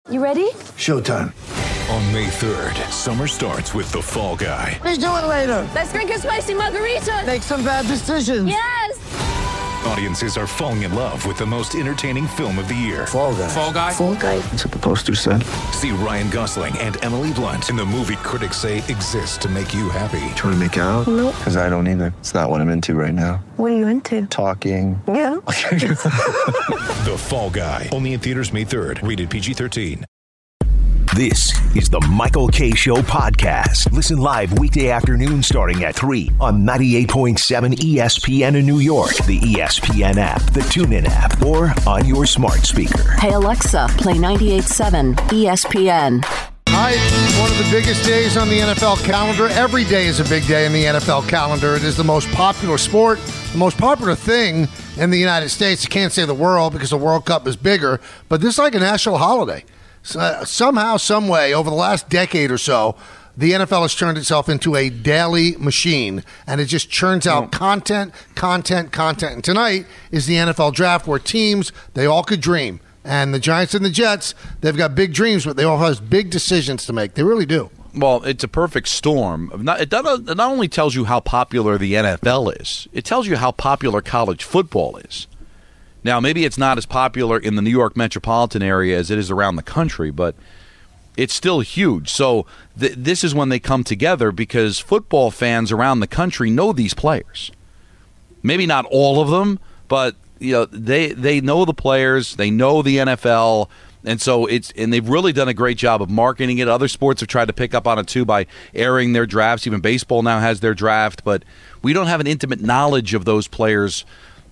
You ready? Showtime. On May 3rd, summer starts with The Fall Guy. Let's do it later. Let's drink a spicy margarita. Make some bad decisions. Yes! Audiences are falling in love with the most entertaining film of the year. Fall Guy. Fall Guy? Fall Guy. That's what the poster said. See Ryan Gosling and Emily Blunt in the movie critics say exists to make you happy. Trying to make it out? Nope. Because I don't either. It's not what I'm into right now. What are you into? Talking. Yeah. The Fall Guy. Only in theaters May 3rd. Rated PG-13. This is the Michael Kay Show podcast. Listen live weekday afternoon starting at 3 on 98.7 ESPN in New York, the ESPN app, the TuneIn app, or on your smart speaker. Hey Alexa, play 98.7 ESPN. Tonight, one of the biggest days on the NFL calendar. Every day is a big day in the NFL calendar. It is the most popular sport, the most popular thing in the United States. I can't say the world because the World Cup is bigger, but this is like a national holiday. Somehow, some way, over the last decade or so, the NFL has turned itself into a daily machine, and it just churns out content. And tonight is the NFL draft where teams, they all could dream. And the Giants and the Jets, they've got big dreams, but they all have big decisions to make. They really do. Well, it's a perfect storm. It not only tells you how popular the NFL is, it tells you how popular college football is. Now, maybe it's not as popular in the New York metropolitan area as it is around the country, but it's still huge. So this is when they come together because football fans around the country know these players. Maybe not all of them, but they know the players, they know the NFL, and so they've really done a great job of marketing it. Other sports have tried to pick up on it too by airing their drafts. Even baseball now has their draft, but we don't have an intimate knowledge of those players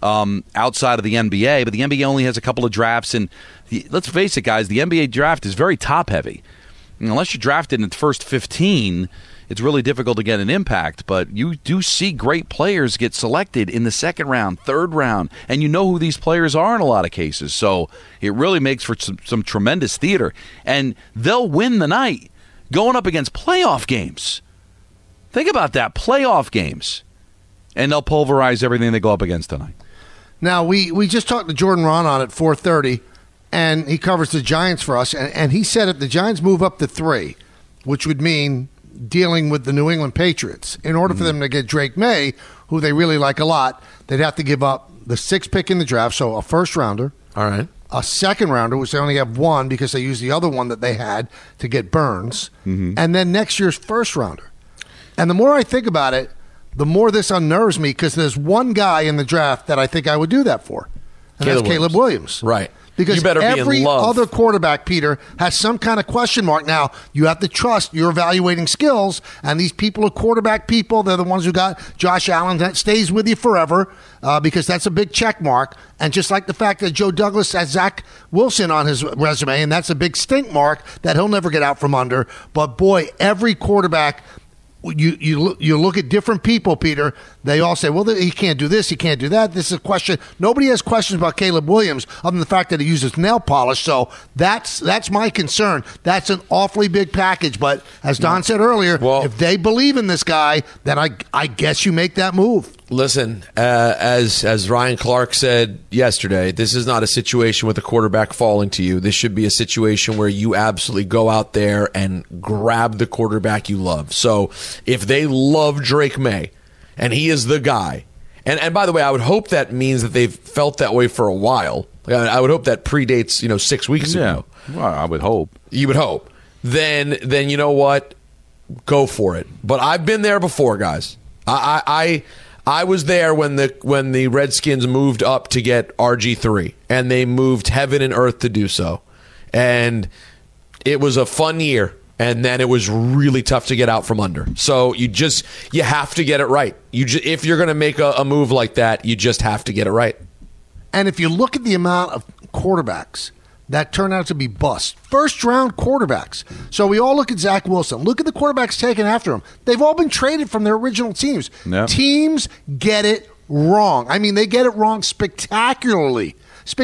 outside of the NBA, but the NBA only has a couple of drafts, and let's face it, guys, the NBA draft is very top-heavy. Unless you're drafted in the first 15, it's really difficult to get an impact, but you do see great players get selected in the second round, third round, and you know who these players are in a lot of cases, so it really makes for some tremendous theater, and they'll win the night going up against playoff games. Think about that, playoff games, and they'll pulverize everything they go up against tonight. Now, we just talked to Jordan Ron at 4:30, and he covers the Giants for us, and he said if the Giants move up to 3, which would mean dealing with the New England Patriots, in order for them to get Drake May, who they really like a lot, they'd have to give up the 6th pick in the draft, so a first-rounder. All right. A second-rounder, which they only have one because they used the other one that they had to get Burns, and then next year's first-rounder. And the more I think about it, the more this unnerves me because there's one guy in the draft that I think I would do that for, and that's Caleb Williams. Right. Because you better every be in love. other quarterback, Peter, has some kind of question mark. Now, you have to trust you're evaluating skills, and these people are quarterback people. They're the ones who got Josh Allen. That stays with you forever because that's a big check mark. And just like the fact that Joe Douglas has Zach Wilson on his resume, and that's a big stink mark that he'll never get out from under. But, boy, every quarterback – You look at different people, Peter. They all say, well, he can't do this, he can't do that. This is a question. Nobody has questions about Caleb Williams other than the fact that he uses nail polish. So that's my concern. That's an awfully big package. But as Don said earlier, if they believe in this guy, then I guess you make that move. Listen, as Ryan Clark said yesterday, this is not a situation with a quarterback falling to you. This should be a situation where you absolutely go out there and grab the quarterback you love. So if they love Drake May, and he is the guy, and by the way, I would hope that means that they've felt that way for a while. I would hope that predates 6 weeks ago. Well, I would hope. You would hope. Then you know what? Go for it. But I've been there before, guys. I was there when the Redskins moved up to get RG3, and they moved heaven and earth to do so. And it was a fun year, and then it was really tough to get out from under. So you have to get it right. If you're going to make a move like that, you just have to get it right. And if you look at the amount of quarterbacks that turn out to be busts, first-round quarterbacks. So we all look at Zach Wilson. Look at the quarterbacks taken after him. They've all been traded from their original teams. Yep. Teams get it wrong. I mean, they get it wrong spectacularly.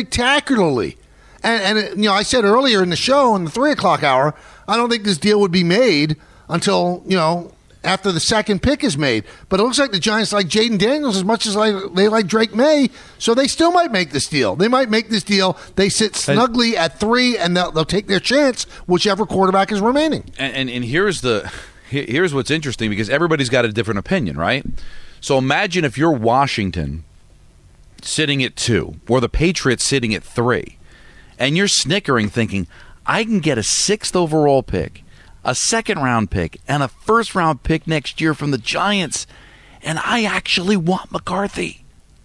And I said earlier in the show, in the 3 o'clock hour, I don't think this deal would be made until, after the second pick is made. But it looks like the Giants like Jaden Daniels as much as they like Drake May, so they still might make this deal. They might make this deal. They sit snugly at 3, and they'll take their chance, whichever quarterback is remaining. And here's what's interesting, because everybody's got a different opinion, right? So imagine if you're Washington sitting at 2, or the Patriots sitting at 3, and you're snickering thinking, I can get a 6th overall pick, a 2nd-round pick, and a 1st-round pick next year from the Giants, and I actually want McCarthy.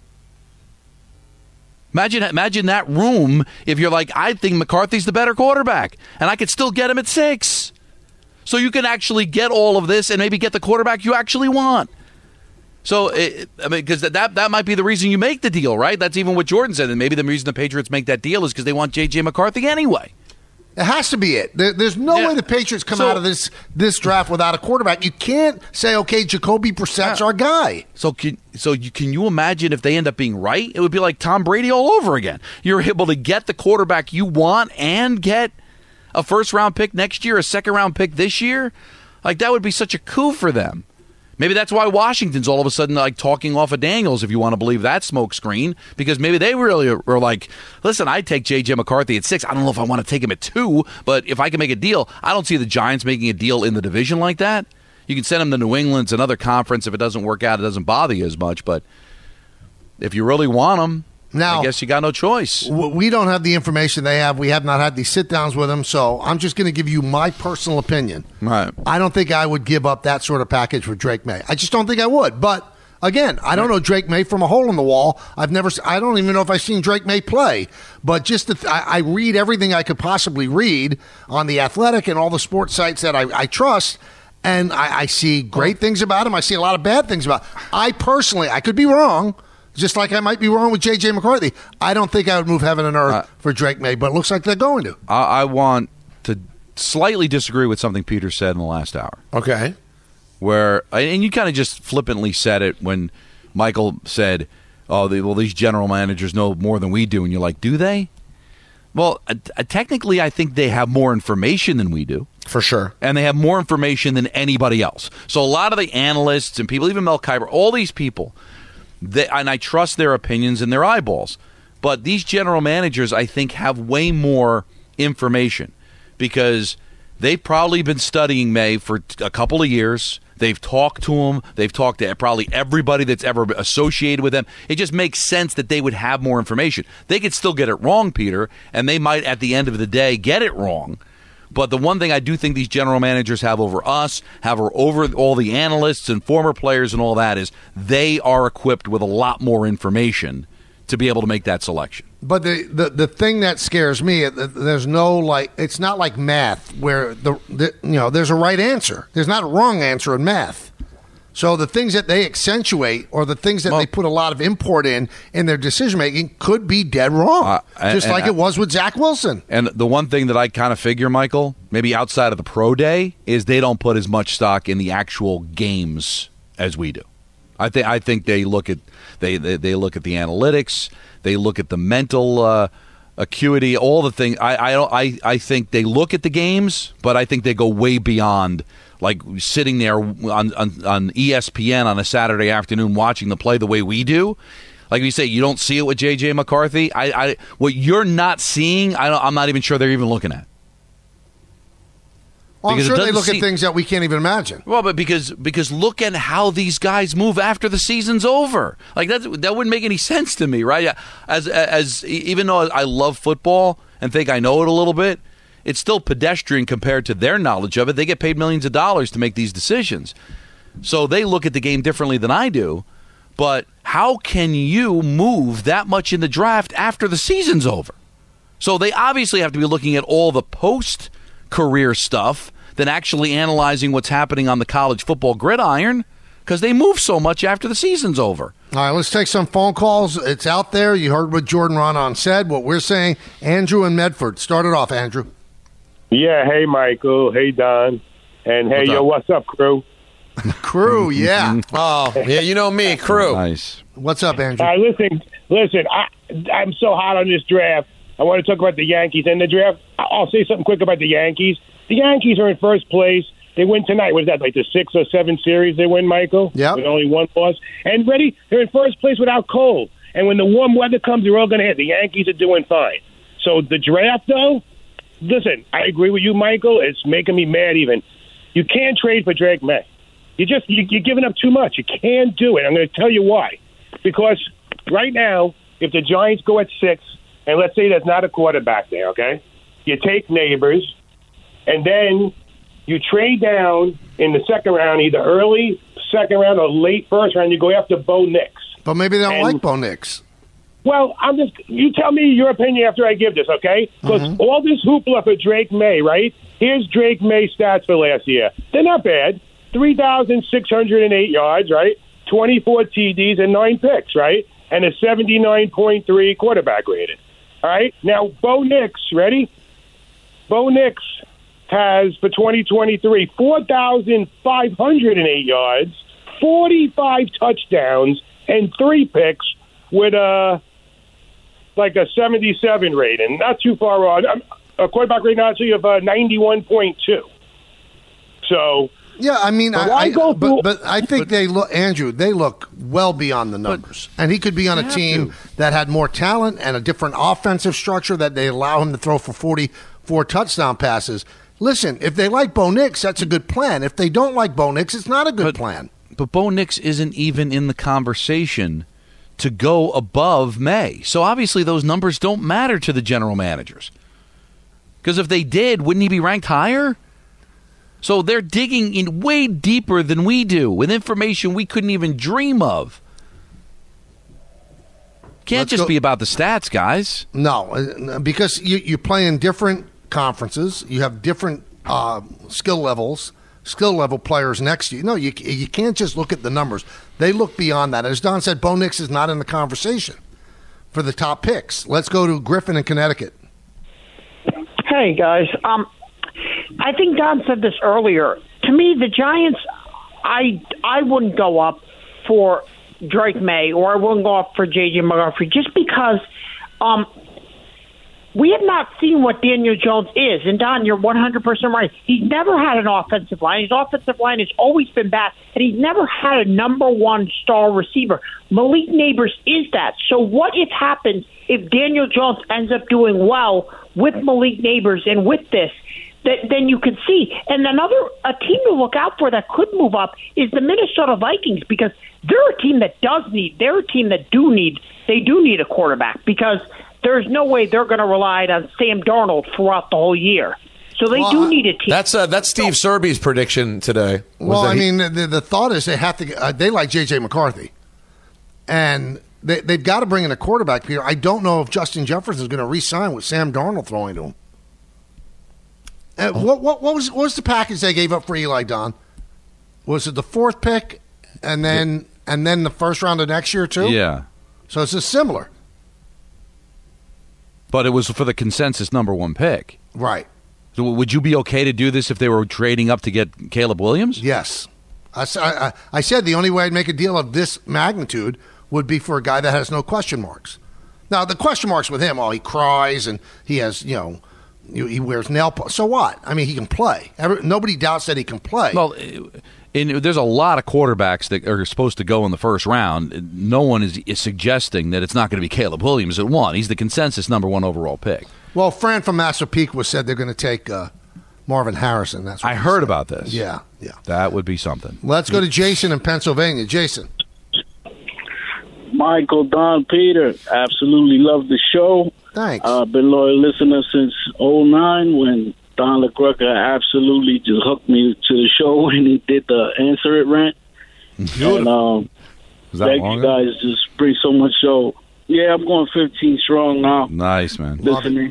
Imagine that room if you're like, I think McCarthy's the better quarterback, and I could still get him at 6. So you can actually get all of this and maybe get the quarterback you actually want. So, because that might be the reason you make the deal, right? That's even what Jordan said, and maybe the reason the Patriots make that deal is because they want J.J. McCarthy anyway. It has to be it. There's no way the Patriots come out of this draft without a quarterback. You can't say, okay, Jacoby Brissett's our guy. So can you imagine if they end up being right? It would be like Tom Brady all over again. You're able to get the quarterback you want and get a 1st-round pick next year, a 2nd-round pick this year. Like, that would be such a coup for them. Maybe that's why Washington's all of a sudden like talking off of Daniels, if you want to believe that smokescreen, because maybe they really were like, listen, I'd take J.J. McCarthy at 6. I don't know if I want to take him at 2, but if I can make a deal, I don't see the Giants making a deal in the division like that. You can send him to New England, it's another conference. If it doesn't work out, it doesn't bother you as much. But if you really want him, now, I guess you got no choice. We don't have the information they have. We have not had these sit-downs with them, so I'm just going to give you my personal opinion. Right. I don't think I would give up that sort of package for Drake May. I just don't think I would. But, again, I don't know Drake May from a hole in the wall. I don't even know if I've seen Drake May play. But just I read everything I could possibly read on The Athletic and all the sports sites that I trust, and I see great things about him. I see a lot of bad things about him. I personally, I could be wrong, just like I might be wrong with J.J. McCarthy. I don't think I would move heaven and earth for Drake May, but it looks like they're going to. I want to slightly disagree with something Peter said in the last hour. Okay. And you kind of just flippantly said it when Michael said, these general managers know more than we do. And you're like, do they? Well, technically, I think they have more information than we do. For sure. And they have more information than anybody else. So a lot of the analysts and people, even Mel Kiper, all these people, and I trust their opinions and their eyeballs. But these general managers, I think, have way more information because they've probably been studying May for a couple of years. They've talked to him. They've talked to probably everybody that's ever associated with them. It just makes sense that they would have more information. They could still get it wrong, Peter, and they might, at the end of the day, get it wrong. But the one thing I do think these general managers have over us, have over all the analysts and former players and all that, is they are equipped with a lot more information to be able to make that selection. But the thing that scares me, there's no it's not like math where there's a right answer. There's not a wrong answer in math. So the things that they accentuate or the things that they put a lot of import in their decision-making could be dead wrong, just like it was with Zach Wilson. And the one thing that I kind of figure, Michael, maybe outside of the pro day, is they don't put as much stock in the actual games as we do. I think they look at they look at the analytics, they look at the mental acuity, all the things. I think they look at the games, but I think they go way beyond. Like sitting there on ESPN on a Saturday afternoon watching the play the way we do. Like you say, you don't see it with J.J. McCarthy. What you're not seeing, I'm not even sure they're even looking at. Well, I'm sure they look at things that we can't even imagine. Well, but because look at how these guys move after the season's over. Like that wouldn't make any sense to me, right? As even though I love football and think I know it a little bit, it's still pedestrian compared to their knowledge of it. They get paid millions of dollars to make these decisions. So they look at the game differently than I do. But how can you move that much in the draft after the season's over? So they obviously have to be looking at all the post-career stuff than actually analyzing what's happening on the college football gridiron because they move so much after the season's over. All right, let's take some phone calls. It's out there. You heard what Jordan Ronan said, what we're saying. Andrew in Medford. Start it off, Andrew. Yeah, hey, Michael. Hey, Don. And hey, what's up, crew? Crew, yeah. Oh, yeah, you know me, crew. Nice. What's up, Andrew? Listen, I'm so hot on this draft. I want to talk about the Yankees and the draft. I'll say something quick about the Yankees. The Yankees are in first place They win tonight. What is that, like the 6 or 7 series they win, Michael? Yeah. With only one loss. And ready, they're in first place without Cole. And when the warm weather comes, they're all going to hit. The Yankees are doing fine. So the draft, though, listen, I agree with you, Michael. It's making me mad even. You can't trade for Drake May. You're giving up too much. You can't do it. I'm going to tell you why. Because right now, if the Giants go at 6, and let's say there's not a quarterback there, okay? You take Neighbors, and then you trade down in the second round, either early second round or late first round, you go after Bo Nix. But maybe they don't like Bo Nix. Well, you tell me your opinion after I give this, okay? Because all this hoopla for Drake May, right? Here's Drake May's stats for last year. They're not bad. 3,608 yards, right? 24 TDs and 9 picks, right? And a 79.3 quarterback rating. All right? Now, Bo Nix, ready? Bo Nix has, for 2023, 4,508 yards, 45 touchdowns, and 3 picks with like a 77 rating. Not too far on. A quarterback rating actually of 91.2. So... Yeah, I mean, but I think they look, Andrew, they look well beyond the numbers. And he could be on a team that had more talent and a different offensive structure that they allow him to throw for 44 touchdown passes. Listen, if they like Bo Nix, that's a good plan. If they don't like Bo Nix, it's not a good plan. But Bo Nix isn't even in the conversation to go above May. So obviously those numbers don't matter to the general managers. Because if they did, wouldn't he be ranked higher? So they're digging in way deeper than we do with information we couldn't even dream of. Can't just be about the stats, guys. No, because you play in different conferences. You have different skill level players next to you. No, you can't just look at the numbers. They look beyond that. As Don said, Bo Nix is not in the conversation for the top picks. Let's go to Griffin in Connecticut. Hey, guys. I think Don said this earlier. To me, the Giants, I wouldn't go up for Drake May or I wouldn't go up for J.J. McCarthy just because we have not seen what Daniel Jones is. And, Don, you're 100% right. He's never had an offensive line. His offensive line has always been bad, and he's never had a number one star receiver. Malik Neighbors is that. So what if happens if Daniel Jones ends up doing well with Malik Neighbors and with this? Then you could see. And a team to look out for that could move up is the Minnesota Vikings because they're a team that they do need a quarterback because there's no way they're going to rely on Sam Darnold throughout the whole year. So they do need a team. That's Steve Serby's prediction today. The thought is they have to. They like J.J. McCarthy, and they've got to bring in a quarterback here. I don't know if Justin Jefferson is going to re-sign with Sam Darnold throwing to him. What was the package they gave up for Eli, Don? Was it the 4th pick and then the first round of next year too? Yeah. So it's just similar. But it was for the consensus number 1 pick. Right. So would you be okay to do this if they were trading up to get Caleb Williams? Yes. I said the only way I'd make a deal of this magnitude would be for a guy that has no question marks. Now, the question marks with him, he cries and he has, he wears nail polish. So what? I mean, he can play. Nobody doubts that he can play. Well, there's a lot of quarterbacks that are supposed to go in the first round. No one is suggesting that it's not going to be Caleb Williams at 1. He's the consensus number 1 overall pick. Well, Fran from Massapequa said they're going to take Marvin Harrison. That's what I heard about this. Yeah. That would be something. Let's go to Jason in Pennsylvania. Jason. Michael, Don, Peter, absolutely love the show. Thanks. I've been loyal listener since 2009 when Don LaGreca absolutely just hooked me to the show when he did the Answer It rant. And thank you guys just bring so much show. Yeah, I'm going 15 strong now. Nice, man. Listening.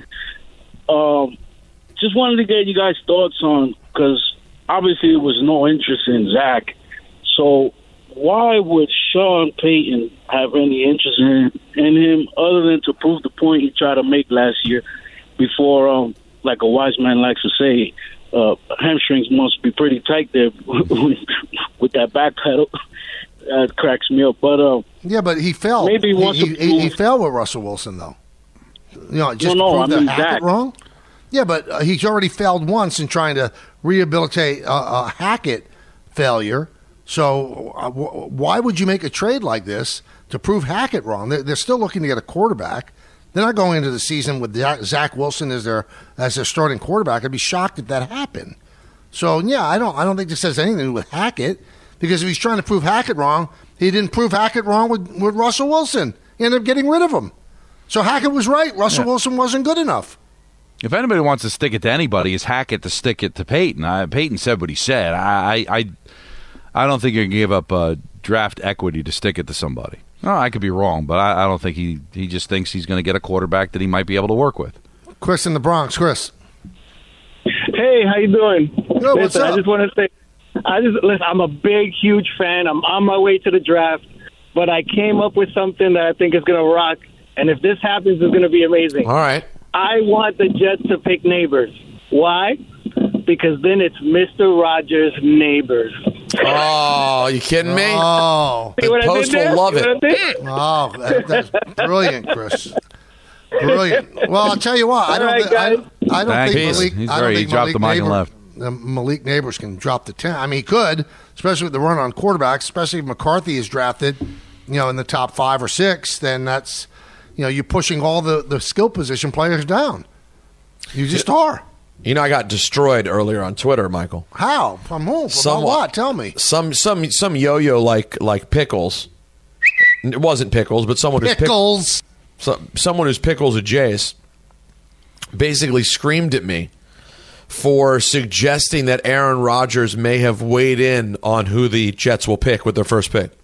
Just wanted to get you guys' thoughts on, because obviously there was no interest in Zach. So why would Sean Payton have any interest in him other than to prove the point he tried to make last year before, like a wise man likes to say, hamstrings must be pretty tight there with that back pedal. That cracks me up. But but he fell. Maybe he wants he fell with Russell Wilson, though. Just to prove that Hackett wrong? Yeah, but he's already failed once in trying to rehabilitate a Hackett failure. So why would you make a trade like this to prove Hackett wrong? They're still looking to get a quarterback. They're not going into the season with Zach Wilson as their starting quarterback. I'd be shocked if that happened. So yeah, I don't think this has anything to do with Hackett, because if he's trying to prove Hackett wrong, he didn't prove Hackett wrong with Russell Wilson. He ended up getting rid of him. So Hackett was right. Russell Wilson wasn't good enough. If anybody wants to stick it to anybody, it's Hackett to stick it to Peyton. Peyton said what he said. I don't think you can give up draft equity to stick it to somebody. No, I could be wrong, but I don't think he just thinks he's going to get a quarterback that he might be able to work with. Chris in the Bronx. Chris. Hey, how you doing? Good, what's up? I just want to say, listen, I'm a big, huge fan. I'm on my way to the draft, but I came up with something that I think is going to rock, and if this happens, it's going to be amazing. All right. I want the Jets to pick Neighbors. Why? Because then it's Mr. Rogers' Neighbors. Oh, you kidding me? Oh, the Post will love it. Oh, that's brilliant, Chris. Brilliant. Well, I'll tell you what. I don't think Malik Neighbors can drop the 10. I mean, he could, especially with the run on quarterbacks. Especially if McCarthy is drafted, in the top 5 or 6. Then that's, you're pushing all the skill position players down. You just are. I got destroyed earlier on Twitter, Michael. How? From whom? From what? Tell me. Some yo-yo like Pickles. It wasn't Pickles, but someone who's Pickles. Someone who's Pickles adjacent basically screamed at me for suggesting that Aaron Rodgers may have weighed in on who the Jets will pick with their first pick.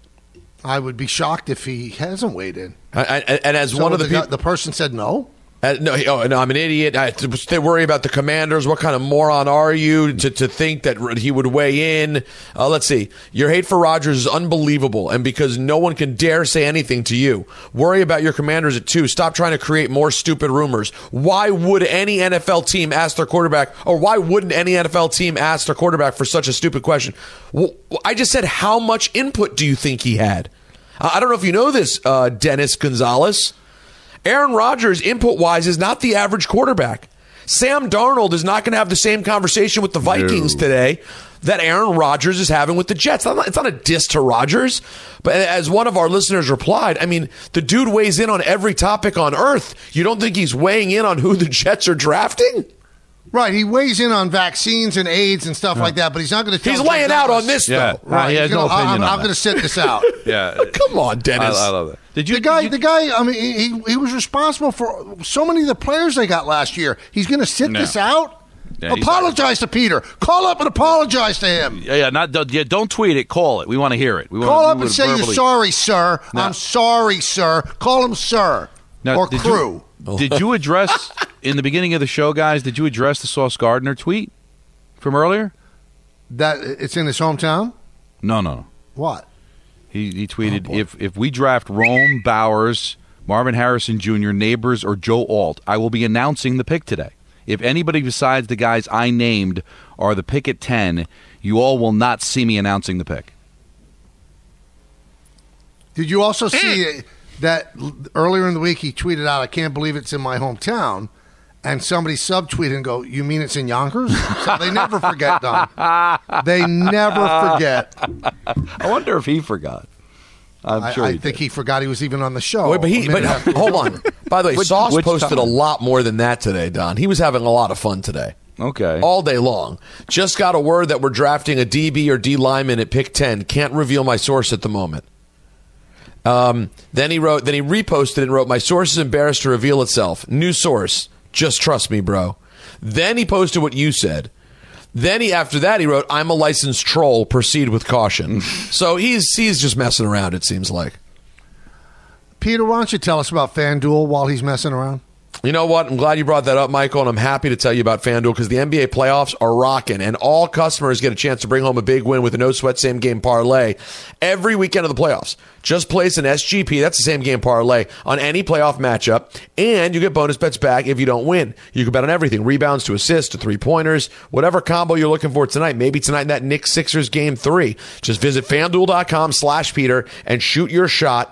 I would be shocked if he hasn't weighed in. And as one of the person said no. No, I'm an idiot. They worry about the Commanders. What kind of moron are you to think that he would weigh in? Let's see. Your hate for Rodgers is unbelievable, and because no one can dare say anything to you. Worry about your Commanders at 2. Stop trying to create more stupid rumors. Why would any NFL team ask their quarterback, or why wouldn't any NFL team ask their quarterback for such a stupid question? Well, I just said, how much input do you think he had? I don't know if you know this, Dennis Gonzalez. Aaron Rodgers, input-wise, is not the average quarterback. Sam Darnold is not going to have the same conversation with the Vikings today that Aaron Rodgers is having with the Jets. It's not a diss to Rodgers, but as one of our listeners replied, I mean, the dude weighs in on every topic on earth. You don't think he's weighing in on who the Jets are drafting? Right, he weighs in on vaccines and AIDS and stuff like that, but he's not going to tell. He's laying out on this, though. Right, he has no opinion I'm going to sit this out. Yeah, come on, Dennis. I love it. The guy. I mean, he was responsible for so many of the players they got last year. He's going to sit this out. Yeah, apologize to Peter. Call up and apologize to him. Don't tweet it. Call it. We want to hear it. Call up and say you're sorry, sir. No. I'm sorry, sir. Call him sir or crew. Did you address, in the beginning of the show, guys, did you address the Sauce Gardner tweet from earlier? That it's in his hometown? No. What? He tweeted, if we draft Rome, Bowers, Marvin Harrison Jr., Neighbors, or Joe Alt, I will be announcing the pick today. If anybody besides the guys I named are the pick at 10, you all will not see me announcing the pick. Did you also see that earlier in the week he tweeted out, I can't believe it's in my hometown, and somebody subtweeted and go, you mean it's in Yonkers? So they never forget, Don. They never forget. I wonder if he forgot. I'm sure I think he forgot he was even on the show. Wait, but hold on. By the way, Sauce posted a lot more than that today, Don. He was having a lot of fun today. Okay. All day long. Just got a word that we're drafting a DB or D lineman at pick 10. Can't reveal my source at the moment. Then he reposted and wrote, my source is embarrassed to reveal itself. New source. Just trust me, bro. Then he posted what you said. Then after that he wrote, I'm a licensed troll. Proceed with caution. So he's just messing around, it seems like. Peter, why don't you tell us about FanDuel while he's messing around? You know what? I'm glad you brought that up, Michael, and I'm happy to tell you about FanDuel because the NBA playoffs are rocking, and all customers get a chance to bring home a big win with a no-sweat same-game parlay every weekend of the playoffs. Just place an SGP, that's the same-game parlay, on any playoff matchup, and you get bonus bets back if you don't win. You can bet on everything, rebounds to assists to three-pointers, whatever combo you're looking for tonight. Maybe tonight in that Knicks-Sixers Game 3. Just visit FanDuel.com/Peter and shoot your shot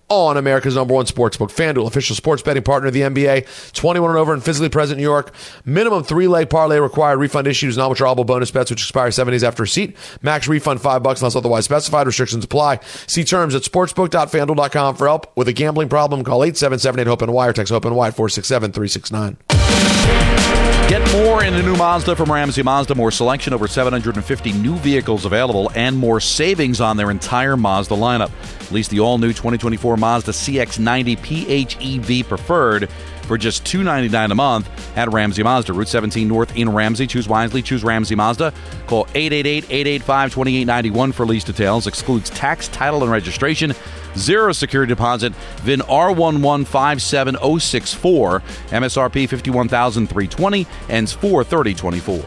on America's #1 sportsbook. FanDuel, official sports betting partner of the NBA. 21 and over and physically present in New York. Minimum 3-leg parlay required. Refund issues, non-withdrawable bonus bets, which expire 7 days after receipt. Max refund $5 unless otherwise specified. Restrictions apply. See terms at sportsbook.fanduel.com. For help with a gambling problem, call 877-8-HOPE-NY or text HOPE-NY at 467-369. Get more in the new Mazda from Ramsey Mazda. More selection, over 750 new vehicles available, and more savings on their entire Mazda lineup. Lease the all-new 2024 Mazda CX-90 PHEV Preferred for just $299 a month at Ramsey Mazda. Route 17 North in Ramsey. Choose wisely. Choose Ramsey Mazda. Call 888-885-2891 for lease details. Excludes tax, title, and registration. Zero security deposit. VIN R1157064. MSRP $51,320. Ends 4/30/24.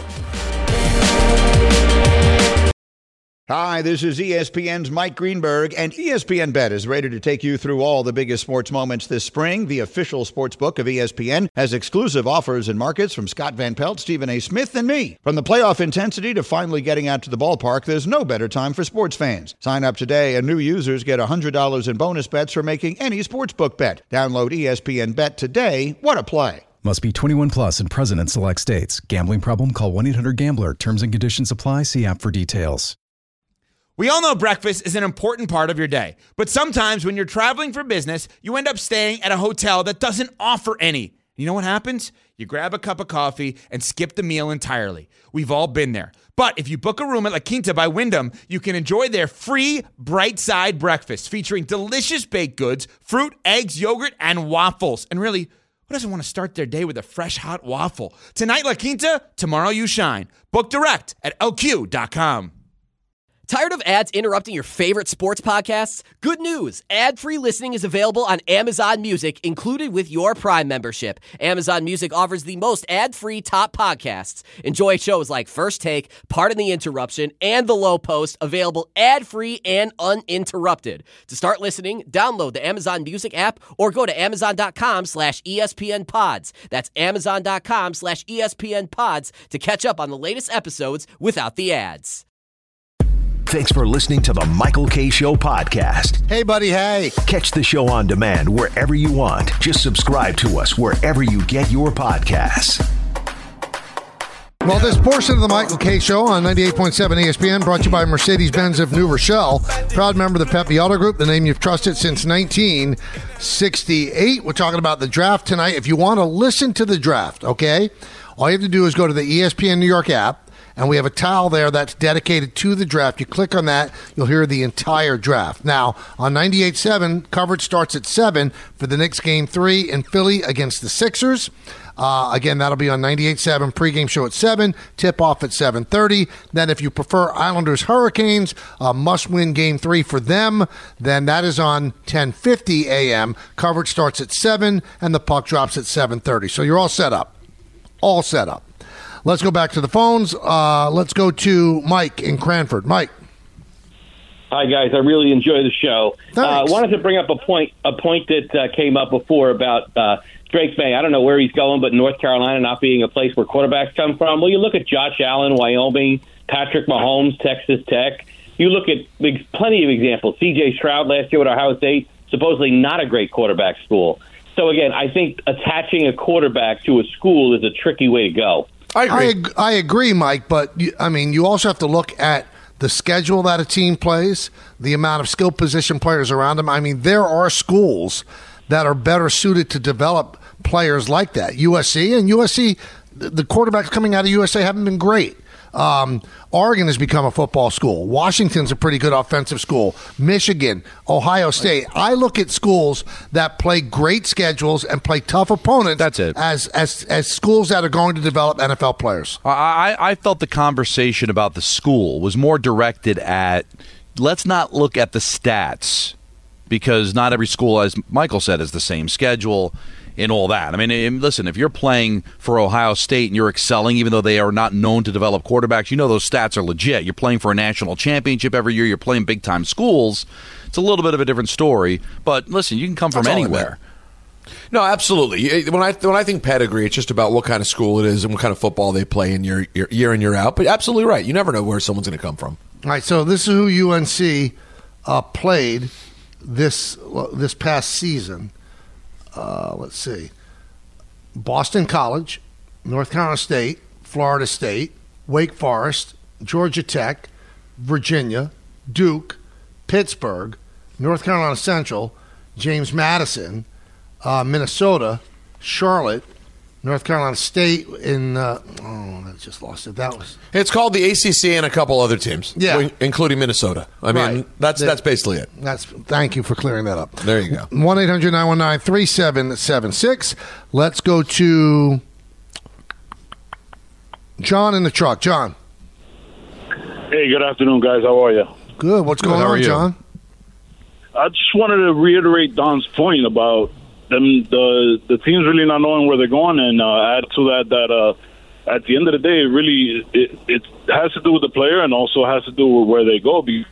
Hi, this is ESPN's Mike Greenberg, and ESPN Bet is ready to take you through all the biggest sports moments this spring. The official sports book of ESPN has exclusive offers and markets from Scott Van Pelt, Stephen A. Smith, and me. From the playoff intensity to finally getting out to the ballpark, there's no better time for sports fans. Sign up today, and new users get $100 in bonus bets for making any sportsbook bet. Download ESPN Bet today. What a play. Must be 21 plus and present in select states. Gambling problem? Call 1-800-GAMBLER. Terms and conditions apply. See app for details. We all know breakfast is an important part of your day, but sometimes when you're traveling for business, you end up staying at a hotel that doesn't offer any. You know what happens? You grab a cup of coffee and skip the meal entirely. We've all been there. But if you book a room at La Quinta by Wyndham, you can enjoy their free Bright Side breakfast featuring delicious baked goods, fruit, eggs, yogurt, and waffles. And really, who doesn't want to start their day with a fresh, hot waffle? Tonight, La Quinta, tomorrow you shine. Book direct at LQ.com. Tired of ads interrupting your favorite sports podcasts? Good news! Ad-free listening is available on Amazon Music, included with your Prime membership. Amazon Music offers the most ad-free top podcasts. Enjoy shows like First Take, Pardon the Interruption, and The Low Post, available ad-free and uninterrupted. To start listening, download the Amazon Music app or go to amazon.com/ESPNpods. That's amazon.com/ESPNpods to catch up on the latest episodes without the ads. Thanks for listening to the Michael K. Show podcast. Hey, buddy, hey. Catch the show on demand wherever you want. Just subscribe to us wherever you get your podcasts. Well, this portion of the Michael K. Show on 98.7 ESPN brought to you by Mercedes-Benz of New Rochelle. Proud member of the Pepe Auto Group, the name you've trusted since 1968. We're talking about the draft tonight. If you want to listen to the draft, okay, all you have to do is go to the ESPN New York app. And we have a tile there that's dedicated to the draft. You click on that, you'll hear the entire draft. Now, on 98.7, coverage starts at 7 for the Knicks Game 3 in Philly against the Sixers. Again, that'll be on 98.7, pregame show at 7, tip-off at 7:30. Then if you prefer Islanders Hurricanes, a must-win Game 3 for them, then that is on 10:50 a.m. Coverage starts at 7, and the puck drops at 7:30. So you're all set up. All set up. Let's go back to the phones. Let's go to Mike in Cranford. Mike. Hi, guys. I really enjoy the show. I wanted to bring up a point that came up before about Drake May. I don't know where he's going, but North Carolina not being a place where quarterbacks come from. Well, you look at Josh Allen, Wyoming, Patrick Mahomes, Texas Tech. You look at plenty of examples. C.J. Stroud last year at Ohio State, supposedly not a great quarterback school. So, again, I think attaching a quarterback to a school is a tricky way to go. I agree, Mike, but you also have to look at the schedule that a team plays, the amount of skilled position players around them. I mean, there are schools that are better suited to develop players like that. USC, the quarterbacks coming out of USA haven't been great. Oregon has become a football school. Washington's a pretty good offensive school. Michigan, Ohio State. I look at schools that play great schedules and play tough opponents. That's it. As schools that are going to develop NFL players. I felt the conversation about the school was more directed at, let's not look at the stats, because not every school, as Michael said, is the same schedule and all that. I mean, listen, if you're playing for Ohio State and you're excelling, even though they are not known to develop quarterbacks, you know those stats are legit. You're playing for a national championship every year. You're playing big-time schools. It's a little bit of a different story. But listen, you can come from anywhere. No, absolutely. When I think pedigree, it's just about what kind of school it is and what kind of football they play in year in, year out. But absolutely right. You never know where someone's going to come from. All right, so this is who UNC played this past season. Let's see. Boston College, North Carolina State, Florida State, Wake Forest, Georgia Tech, Virginia, Duke, Pittsburgh, North Carolina Central, James Madison, Minnesota, Charlotte, North Carolina State in I just lost it. That was It's called the ACC and a couple other teams, including Minnesota. I mean, that's basically it. Thank you for clearing that up. There you go. 1-800-919-3776. Let's go to John in the truck. John. Hey, good afternoon, guys. How are you? Good. What's going on, John? I just wanted to reiterate Don's point about the teams really not knowing where they're going, and add to that at the end of the day, it has to do with the player, and also has to do with where they go. You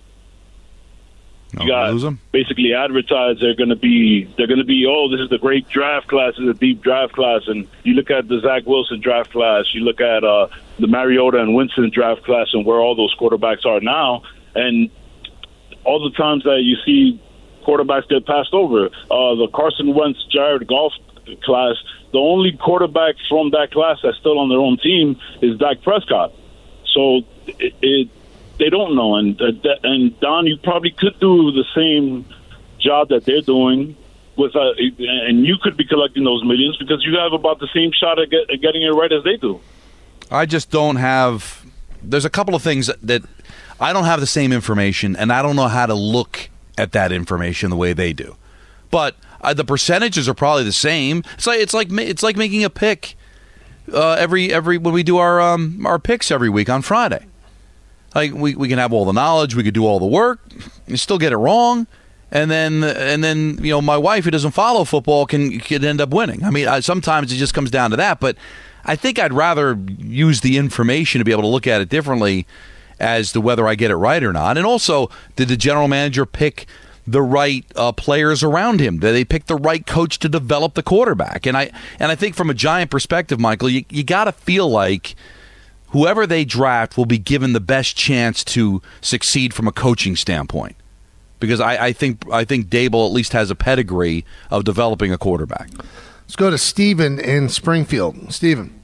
got basically advertised they're going to be this is the great draft class, this is a deep draft class, and you look at the Zach Wilson draft class, you look at the Mariota and Winston draft class, and where all those quarterbacks are now, and all the times that you see quarterbacks get passed over. The Carson Wentz, Jared Goff class, the only quarterback from that class that's still on their own team is Dak Prescott. So they don't know. And Don, you probably could do the same job that they're doing with, and you could be collecting those millions because you have about the same shot at getting it right as they do. I just don't have. There's a couple of things that I don't have the same information, and I don't know how to look at that information the way they do. But the percentages are probably the same. It's like making a pick every when we do our picks every week on Friday. Like we can have all the knowledge, we could do all the work, and still get it wrong, and then my wife, who doesn't follow football, could end up winning. I mean, sometimes it just comes down to that. But I think I'd rather use the information to be able to look at it differently as to whether I get it right or not. And also, did the general manager pick the right players around him? Did they pick the right coach to develop the quarterback? And I think from a Giant perspective, Michael, you got to feel like whoever they draft will be given the best chance to succeed from a coaching standpoint. Because I think Dable at least has a pedigree of developing a quarterback. Let's go to Stephen in Springfield. Stephen.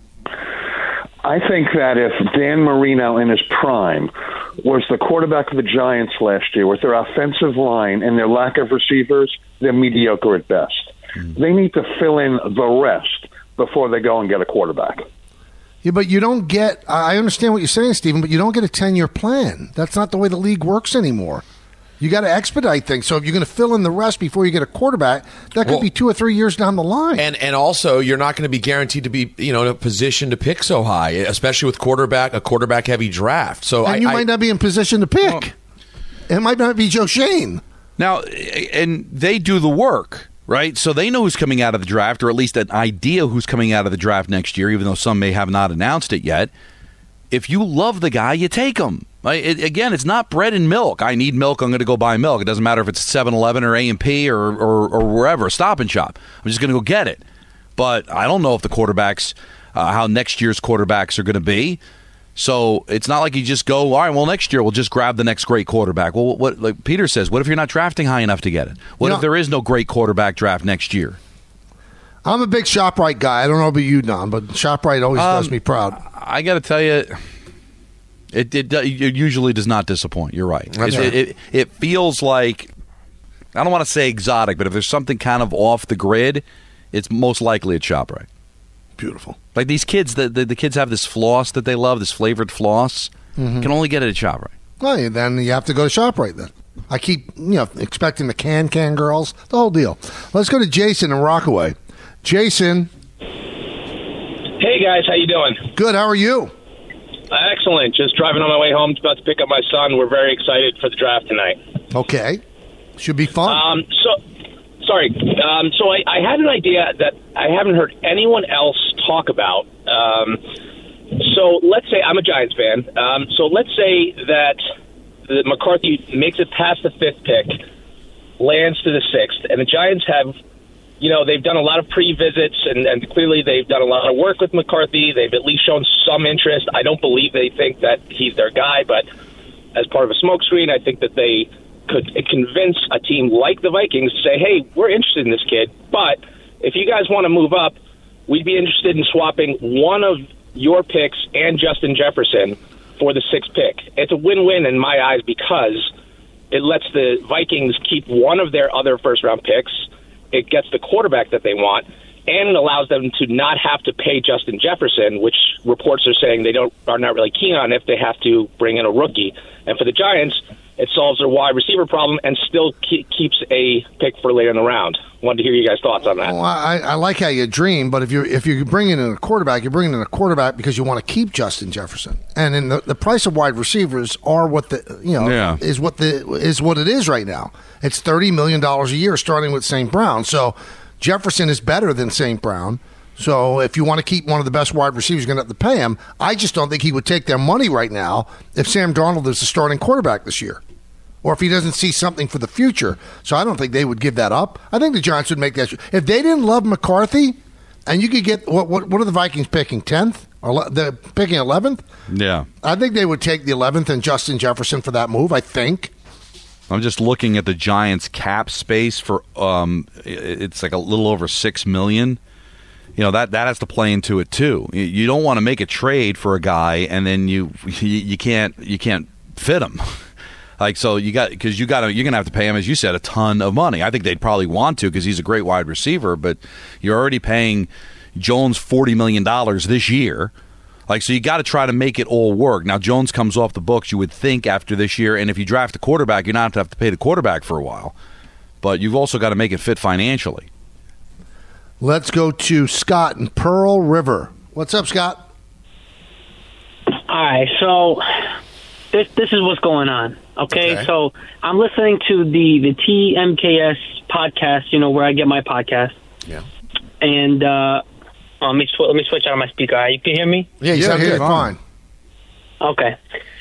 I think that if Dan Marino in his prime was the quarterback of the Giants last year, with their offensive line and their lack of receivers, they're mediocre at best. They need to fill in the rest before they go and get a quarterback. Yeah, but you don't get – I understand what you're saying, Stephen, but you don't get a 10-year plan. That's not the way the league works anymore. You got to expedite things. So if you're going to fill in the rest before you get a quarterback, that could be 2 or 3 years down the line. And also, you're not going to be guaranteed to be in a position to pick so high, especially with a quarterback heavy draft. So you might not be in position to pick. It might not be Joe Shane. Now, and they do the work, right? So they know who's coming out of the draft, or at least an idea who's coming out of the draft next year, even though some may have not announced it yet. If you love the guy, you take him. Again, it's not bread and milk. I need milk, I'm going to go buy milk. It doesn't matter if it's 7-Eleven or A&P or wherever, Stop and Shop. I'm just going to go get it. But I don't know if the quarterbacks, how next year's quarterbacks are going to be. So it's not like you just go, all right, well, next year we'll just grab the next great quarterback. Well, what like Peter says, what if you're not drafting high enough to get it? What if there is no great quarterback draft next year? I'm a big ShopRite guy. I don't know about you, Don, but ShopRite always does me proud. I got to tell you, it usually does not disappoint. You're right. It feels like, I don't want to say exotic, but if there's something kind of off the grid, it's most likely at ShopRite. Beautiful. Like these kids, the kids have this floss that they love, this flavored floss. Mm-hmm. Can only get it at ShopRite. Well, then you have to go to ShopRite then. I keep expecting the can girls, the whole deal. Let's go to Jason in Rockaway. Jason. Hey, guys. How you doing? Good. How are you? Excellent. Just driving on my way home, about to pick up my son. We're very excited for the draft tonight. Okay. Should be fun. Sorry. So I had an idea that I haven't heard anyone else talk about. So let's say I'm a Giants fan. So let's say that McCarthy makes it past the 5th pick, lands to the 6th, and the Giants have, they've done a lot of pre-visits, and clearly they've done a lot of work with McCarthy. They've at least shown some interest. I don't believe they think that he's their guy, but as part of a smokescreen, I think that they could convince a team like the Vikings to say, hey, we're interested in this kid, but if you guys want to move up, we'd be interested in swapping one of your picks and Justin Jefferson for the 6th pick. It's a win-win in my eyes because it lets the Vikings keep one of their other first-round picks. It gets the quarterback that they want, and it allows them to not have to pay Justin Jefferson, which reports are saying they are not really keen on if they have to bring in a rookie. And for the Giants, it solves their wide receiver problem and still keeps a pick for later in the round. Wanted to hear you guys' thoughts on that. Well, I like how you dream, but if you're bringing in a quarterback, you're bringing in a quarterback because you want to keep Justin Jefferson. And in the price of wide receivers are what is what it is right now. It's $30 million a year starting with St. Brown. So Jefferson is better than St. Brown. So if you want to keep one of the best wide receivers, you're going to have to pay him. I just don't think he would take their money right now if Sam Darnold is the starting quarterback this year, or if he doesn't see something for the future. So I don't think they would give that up. I think the Giants would make that. If they didn't love McCarthy, and you could get what are the Vikings picking, 10th? Or they're picking 11th? Yeah. I think they would take the 11th and Justin Jefferson for that move, I think. I'm just looking at the Giants' cap space for it's like a little over $6 million. You know, that has to play into it too. You don't want to make a trade for a guy and then you can't fit him. Like, so you're gonna have to pay him, as you said, a ton of money. I think they'd probably want to because he's a great wide receiver, but you're already paying Jones $40 million this year. Like, so you got to try to make it all work. Now, Jones comes off the books, you would think, after this year, and if you draft a quarterback, you're not going to have to pay the quarterback for a while. But you've also got to make it fit financially. Let's go to Scott in Pearl River. What's up, Scott? All right, so this is what's going on. Okay, so I'm listening to the TMKS podcast, you know, where I get my podcast. Yeah. And let me switch out of my speaker. You can hear me? Yeah, you sound good. Fine. Okay.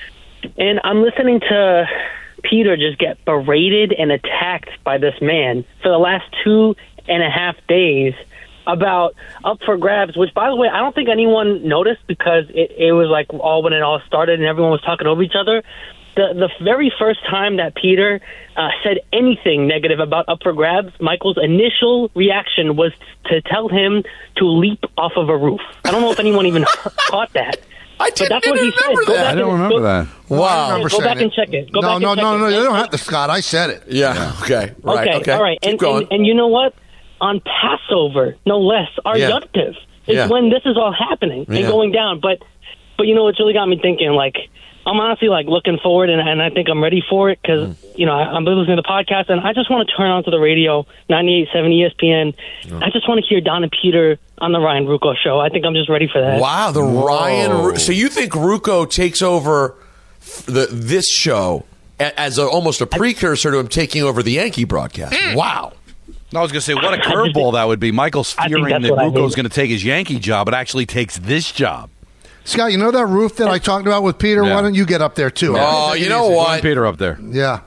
And I'm listening to Peter just get berated and attacked by this man for the last 2.5 days about up for grabs, which, by the way, I don't think anyone noticed because it was like all when it all started and everyone was talking over each other. The very first time that Peter said anything negative about up for grabs, Michael's initial reaction was to tell him to leap off of a roof. I don't know if anyone even caught that. I didn't remember that. I don't remember that. Wow. Go back and check it. No, you don't have to, Scott. I said it. Yeah. Okay. Right. Okay. All right. And you know what? On Passover, no less, our Yom Tov is when this is all happening and going down. But you know, it's really got me thinking, like, I'm honestly like looking forward, and I think I'm ready for it because you know I'm listening to the podcast, and I just want to turn on to the radio, 98.7 ESPN. I just want to hear Don and Peter on the Ryan Ruocco show. I think I'm just ready for that. Wow, Ryan. So you think Ruocco takes over this show as almost a precursor to him taking over the Yankee broadcast? Wow. I was going to say, what a curveball that would be. Michael's fearing that Ruocco's going to take his Yankee job, but actually takes this job. Scott, you know that roof that I talked about with Peter? Yeah. Why don't you get up there, too? Oh, you know what? Peter up there. Yeah.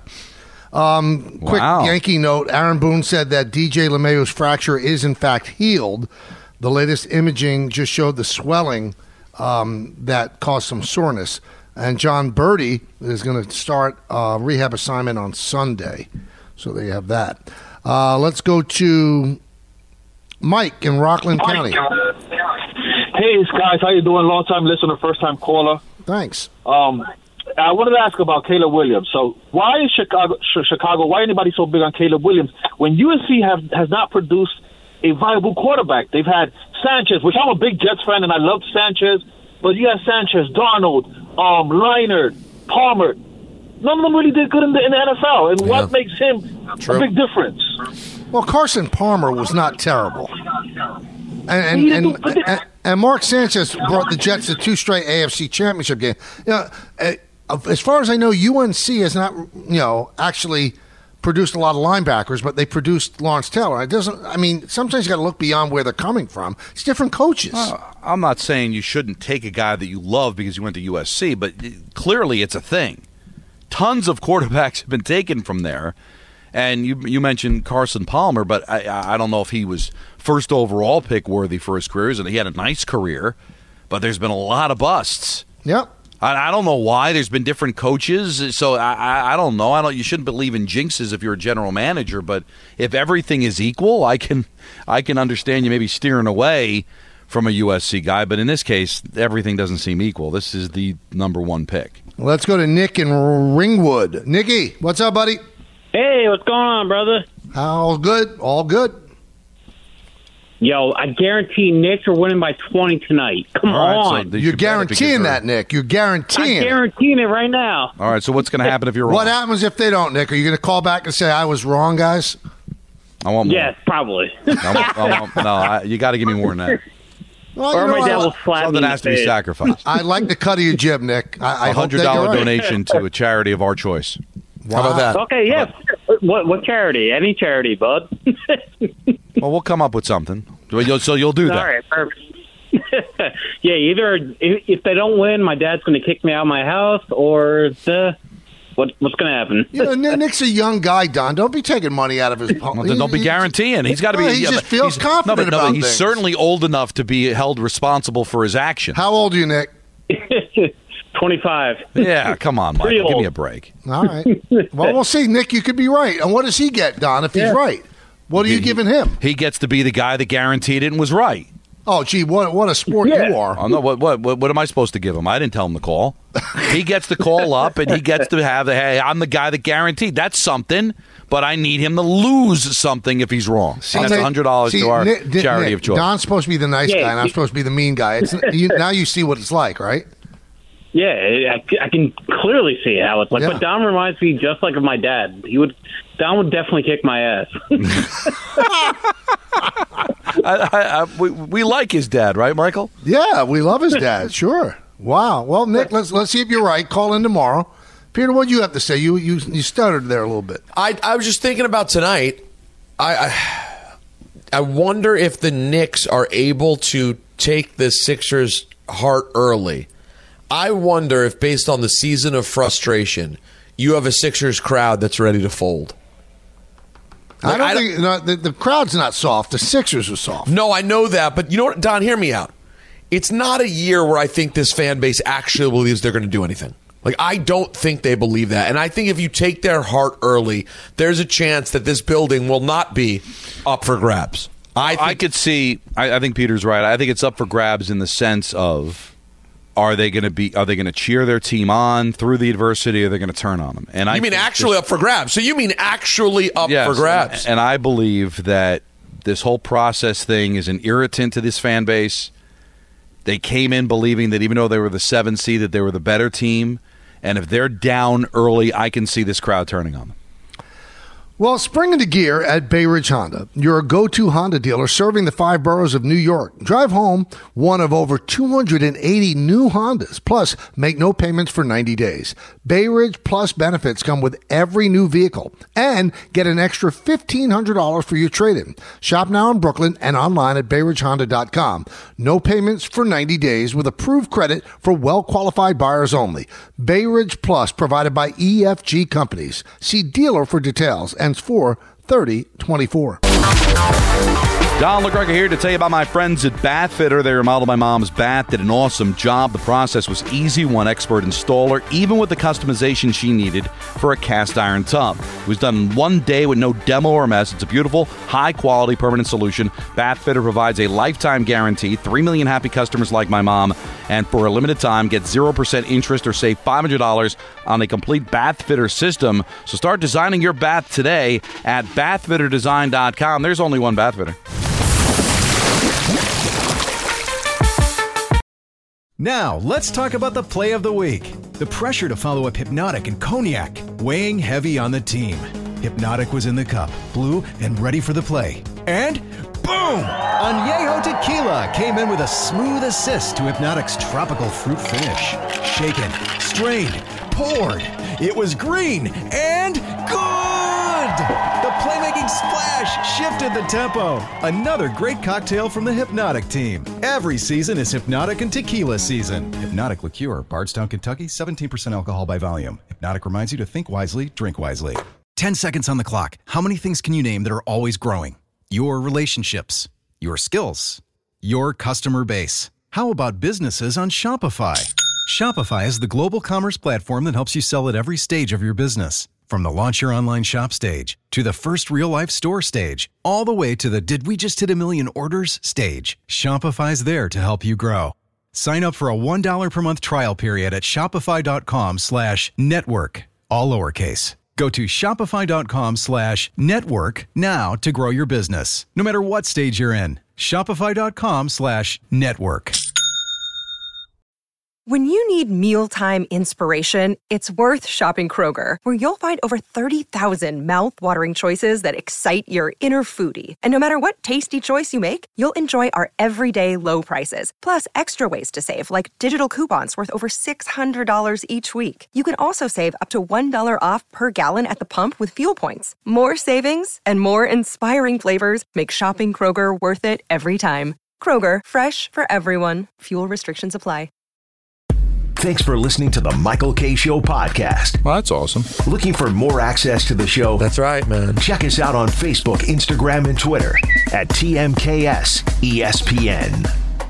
Quick Yankee note. Aaron Boone said that DJ LeMahieu's fracture is, in fact, healed. The latest imaging just showed the swelling that caused some soreness. And John Birdie is going to start a rehab assignment on Sunday. So there you have that. Let's go to Mike in Rockland County. Hey, guys, how you doing? Long time listener, first time caller. Thanks. I wanted to ask about Caleb Williams. So, why is Chicago? Why anybody so big on Caleb Williams when USC has not produced a viable quarterback? They've had Sanchez, which I'm a big Jets fan and I love Sanchez, but you have Sanchez, Darnold, Leinart, Palmer. None of them really did good in the NFL. And what makes him a big difference? Well, Carson Palmer was not terrible. And Mark Sanchez brought the Jets to 2 straight AFC Championship games. You know, as far as I know, UNC has not, actually produced a lot of linebackers, but they produced Lawrence Taylor. It doesn't. I mean, sometimes you got to look beyond where they're coming from. It's different coaches. I'm not saying you shouldn't take a guy that you love because you went to USC, but clearly it's a thing. Tons of quarterbacks have been taken from there. And you mentioned Carson Palmer, but I don't know if he was first overall pick worthy for his career. And he had a nice career, but there's been a lot of busts. Yep. I don't know why. There's been different coaches, so I don't know. You shouldn't believe in jinxes if you're a general manager, but if everything is equal, I can understand you maybe steering away from a USC guy, but in this case, everything doesn't seem equal. This is the number one pick. Let's go to Nick in Ringwood. Nicky, what's up, buddy? Hey, what's going on, brother? All good. All good. Yo, I guarantee Knicks are winning by 20 tonight. Come on. So you're guaranteeing that, Nick. You're guaranteeing. I'm guaranteeing it right now. All right, so what's going to happen if you're wrong? What happens if they don't, Nick? Are you going to call back and say, I was wrong, guys? I want more. Yes, probably. You got to give me more than that. Well, or my dad will slap Something me has to be sacrificed. I like the cut of your jib, Nick. I hope $100 donation to a charity of our choice. Wow. How about that? Okay, yes. What charity? Any charity, bud. Well, we'll come up with something. So you'll do that. All right, perfect. Yeah, either if they don't win, my dad's going to kick me out of my house, or what's going to happen? Nick's a young guy, Don. Don't be taking money out of his pocket. Well, don't be guaranteeing. He's got to be. He just feels confident about he's things. certainly old enough to be held responsible for his actions. How old are you, Nick? 25. Yeah, come on, Mike. Give me a break. All right. Well, we'll see. Nick, you could be right. And what does he get, Don, if he's right? What are you giving him? He gets to be the guy that guaranteed it and was right. Oh, gee, what a sport you are. Oh, no, what am I supposed to give him? I didn't tell him to call. He gets to call up, and he gets to have hey, I'm the guy that guaranteed. That's something, but I need him to lose something if he's wrong. And that's $100 to our charity of choice. Don's supposed to be the nice guy, and I'm supposed to be the mean guy. Now you see what it's like, right? Yeah, I can clearly see how it's like. Yeah. But Don reminds me just like of my dad. Don would definitely kick my ass. We like his dad, right, Michael? Yeah, we love his dad. Sure. Wow. Well, Nick, let's see if you're right. Call in tomorrow. Peter, what do you have to say? You stuttered there a little bit. I was just thinking about tonight. I wonder if the Knicks are able to take the Sixers' heart early. I wonder if, based on the season of frustration, you have a Sixers crowd that's ready to fold. I don't think the crowd's not soft. The Sixers are soft. No, I know that, but you know what, Don, hear me out. It's not a year where I think this fan base actually believes they're going to do anything. Like, I don't think they believe that. And I think if you take their heart early, there's a chance that this building will not be up for grabs. I think Peter's right. I think it's up for grabs in the sense of, are they going to cheer their team on through the adversity, or are they going to turn on them? And you mean actually up for grabs? So you mean actually up for grabs? And I believe that this whole process thing is an irritant to this fan base. They came in believing that even though they were the 7th seed, that they were the better team. And if they're down early, I can see this crowd turning on them. Well, spring into gear at Bay Ridge Honda, your go-to Honda dealer serving the 5 boroughs of New York. Drive home one of over 280 new Hondas, plus make no payments for 90 days. Bay Ridge Plus benefits come with every new vehicle, and get an extra $1,500 for your trade-in. Shop now in Brooklyn and online at BayRidgeHonda.com. No payments for 90 days with approved credit for well-qualified buyers only. Bay Ridge Plus, provided by EFG Companies. See dealer for details. And 4/30/24. Don LeGregor here to tell you about my friends at Bath Fitter. They remodeled my mom's bath, did an awesome job. The process was easy, one expert installer, even with the customization she needed for a cast iron tub. It was done in one day with no demo or mess. It's a beautiful, high-quality, permanent solution. Bath Fitter provides a lifetime guarantee. 3 million happy customers like my mom. And for a limited time, get 0% interest or save $500 on a complete Bath Fitter system. So start designing your bath today at bathfitterdesign.com. There's only one Bath Fitter. Now, let's talk about the play of the week. The pressure to follow up Hypnotic and Cognac, weighing heavy on the team. Hypnotic was in the cup, blue, and ready for the play. And boom! Añejo Tequila came in with a smooth assist to Hypnotic's tropical fruit finish. Shaken, strained, poured. It was green and good! The playmaking splash shifted the tempo. Another great cocktail from the Hypnotic team. Every season is Hypnotic and Tequila season. Hypnotic Liqueur, Bardstown, Kentucky, 17% alcohol by volume. Hypnotic reminds you to think wisely, drink wisely. 10 seconds on the clock. How many things can you name that are always growing? Your relationships, your skills, your customer base. How about businesses on Shopify? Shopify is the global commerce platform that helps you sell at every stage of your business. From the launch your online shop stage, to the first real-life store stage, all the way to the did we just hit a million orders stage, Shopify's there to help you grow. Sign up for a $1 per month trial period at shopify.com/network, all lowercase. Go to shopify.com/network now to grow your business, no matter what stage you're in. Shopify.com/network. When you need mealtime inspiration, it's worth shopping Kroger, where you'll find over 30,000 mouth-watering choices that excite your inner foodie. And no matter what tasty choice you make, you'll enjoy our everyday low prices, plus extra ways to save, like digital coupons worth over $600 each week. You can also save up to $1 off per gallon at the pump with fuel points. More savings and more inspiring flavors make shopping Kroger worth it every time. Kroger, fresh for everyone. Fuel restrictions apply. Thanks for listening to the Michael K. Show podcast. Well, that's awesome. Looking for more access to the show? That's right, man. Check us out on Facebook, Instagram, and Twitter at TMKS ESPN.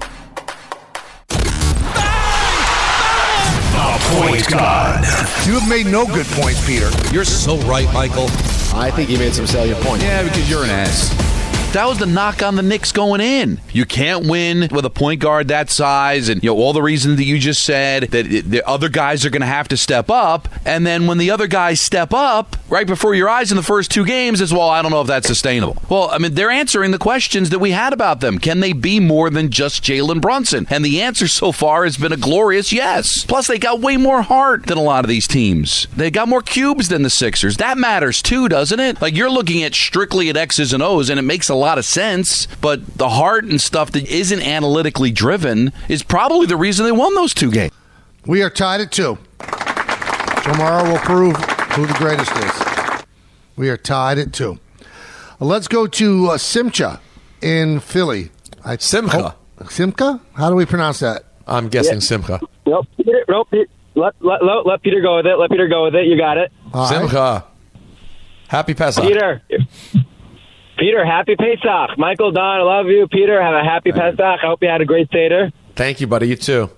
The Point God. You have made no good points, Peter. You're so right, Michael. I think he made some salient points. Yeah, because you're an ass. That was the knock on the Knicks going in. You can't win with a point guard that size, and all the reasons that you just said, that the other guys are going to have to step up. And then when the other guys step up right before your eyes in the first two games, it's, well, I don't know if that's sustainable. Well, I mean, they're answering the questions that we had about them. Can they be more than just Jalen Brunson? And the answer so far has been a glorious yes. Plus, they got way more heart than a lot of these teams. They got more cubes than the Sixers. That matters too, doesn't it? Like, you're looking at strictly at X's and O's, and it makes a lot of sense, but the heart and stuff that isn't analytically driven is probably the reason they won those two games. We are tied at 2. Tomorrow will prove who the greatest is. We are tied at 2. Let's go to Simcha in Philly. Simcha? Simcha? How do we pronounce that? I'm guessing Simcha. Nope. Let Peter go with it. Let Peter go with it. You got it. Simcha. Happy Pesach. Peter, happy Pesach. Michael, Don, I love you. Peter, have a happy Pesach. I hope you had a great Seder. Thank you, buddy. You too.